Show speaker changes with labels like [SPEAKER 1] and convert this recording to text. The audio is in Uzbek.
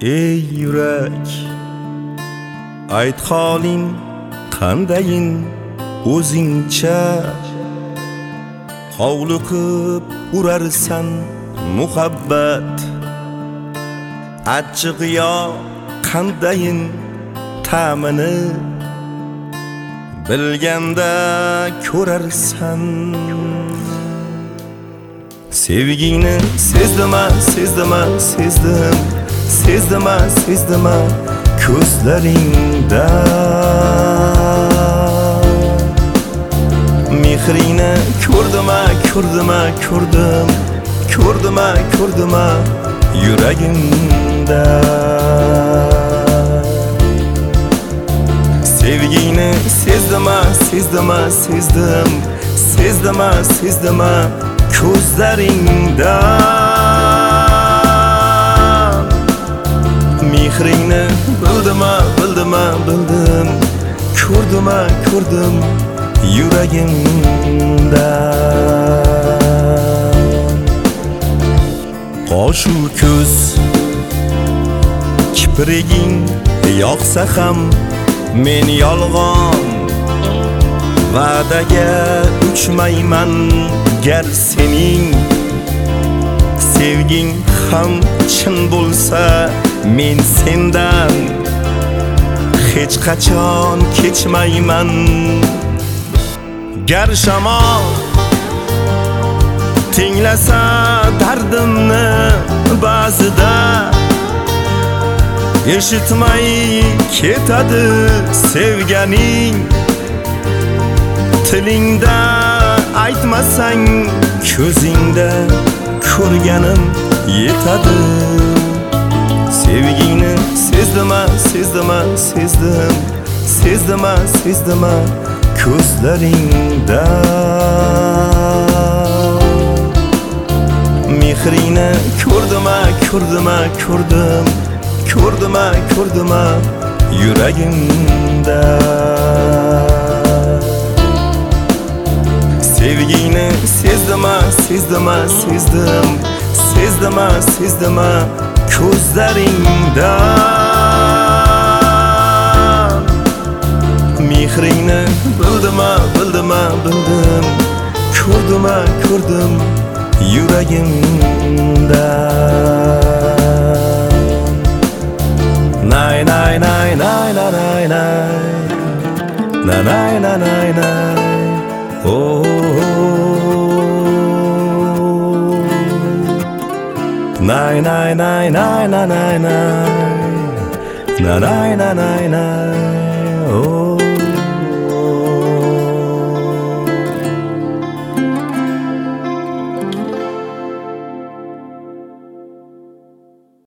[SPEAKER 1] ey yurak, ayt holing qandayin o'zingcha hovliqib urarsan muhabbat achchiq yo qandayin ta'mini bilganda ko'rarsan. Sevgingni sezdima sezdim, sezdima ko'zlaringda. Mehringni ko'rdim yuragimda. Sevgingni sezdima ko'zlaringda. Mehringni bildim ko'rdim yuragimda. Qoshu ko'z kipriging yoqsa ham men yolg'on va'daga uchmayman. Gar sening sevging ham chin bo'lsa, men sendan hech qachon kechmayman. Gar shamol tinglasa dardimni ba'zida, eshitmay ketadi sevganing. Tilingda aytmasang ko'zingda ko'rganim yetadi. Sevgingni sezdima ko'zlaringda. Mehringni ko'rdim yuragimda. Sevgingni sezdima ko'zlaringda. Mehringni bildim ko'rdim yuragimda. Nay nay nay nay nay nay nay nay nay. Oh, nay nay nay nay nay nay nay nay nay nay nay.